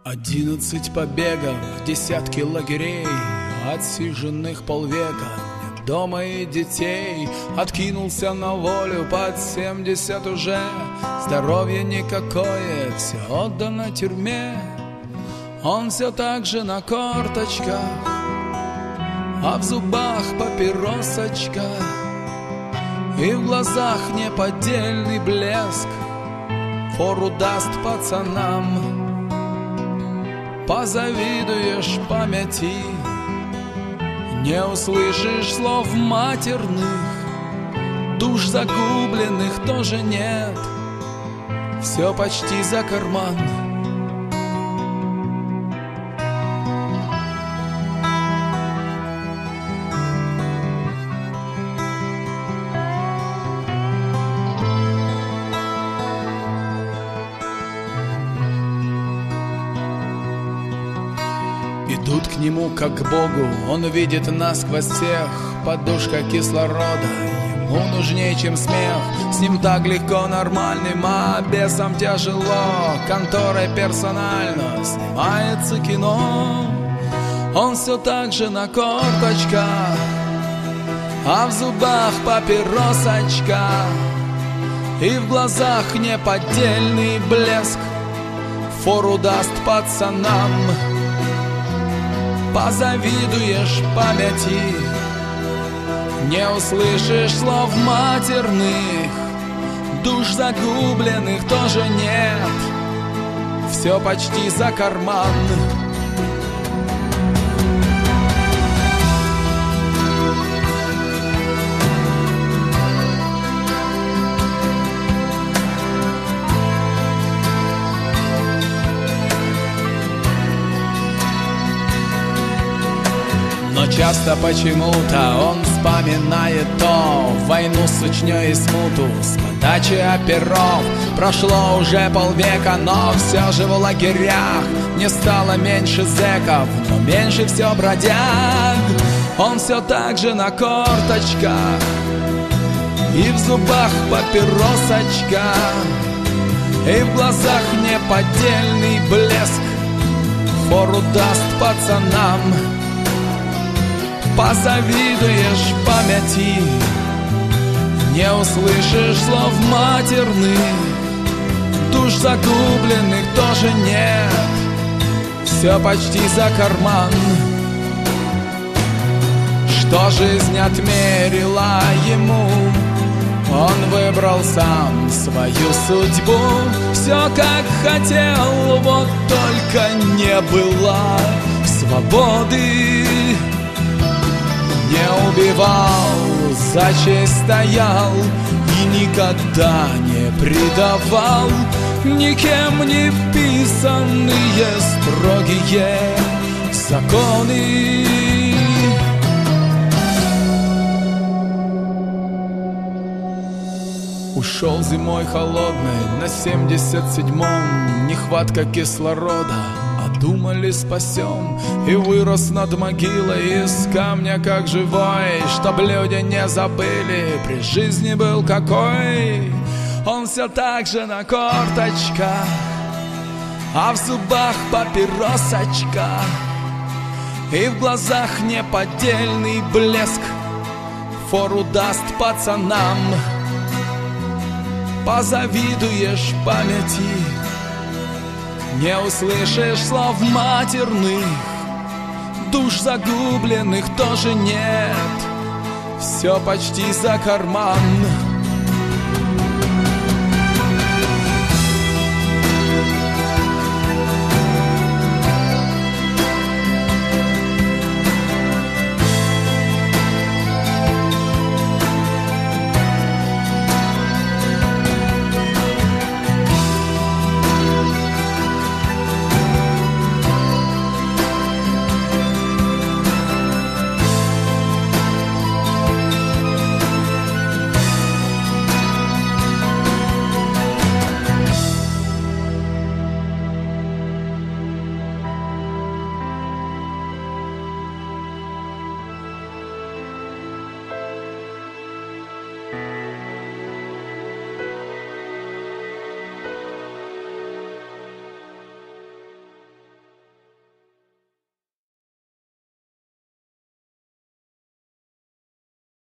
11 побегов, десятки лагерей, отсиженных полвека, нет дома и детей. Откинулся на волю под 70 уже, здоровье никакое, все отдано тюрьме. Он все так же на корточках, а в зубах папиросочка, и в глазах неподдельный блеск. Фору даст пацанам, позавидуешь памяти, не услышишь слов матерных, душ загубленных тоже нет, все почти за карман. Идут к нему как к Богу, он видит насквозь всех. Подушка кислорода ему нужнее, чем смех. С ним так легко нормальным, а бесам тяжело. Конторой персонально снимается кино. Он все так же на корточках, а в зубах папиросочка, и в глазах неподдельный блеск. Фору даст пацанам, позавидуешь памяти, не услышишь слов матерных, душ загубленных тоже нет, все почти за карман. Но часто почему-то он вспоминает то войну с Чечней и смуту, с подачи оперов. Прошло уже полвека, но все же в лагерях не стало меньше зэков, но меньше все бродяг. Он все так же на корточках, и в зубах папиросочка, и в глазах неподдельный блеск. Фору даст пацанам, позавидуешь памяти, не услышишь слов матерных, душ загубленных тоже нет, все почти за карман. Что жизнь отмерила ему, он выбрал сам свою судьбу. Все как хотел, вот только не было свободы. Не убивал, за честь стоял и никогда не предавал. Никем не вписанные строгие законы. Ушел зимой холодной на 77-м, нехватка кислорода, думали спасем, и вырос над могилой из камня как живой, чтоб люди не забыли, при жизни был какой. Он все так же на корточках, а в зубах папиросочка, и в глазах неподдельный блеск. Фору даст пацанам, позавидуешь памяти, не услышишь слов матерных, душ загубленных тоже нет, все почти за карман.